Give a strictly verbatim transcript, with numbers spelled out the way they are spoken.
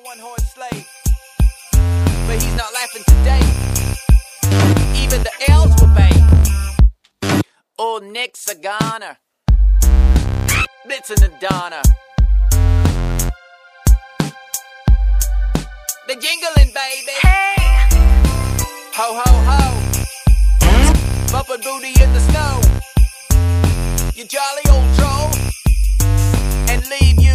one-horse slave. But he's not laughing today. Even the elves will pay. Old Nick's a goner. Blitzen the Donna. They're jingling, baby. Hey. Ho, ho, ho. Bumping booty in the snow. You jolly old troll. And leave you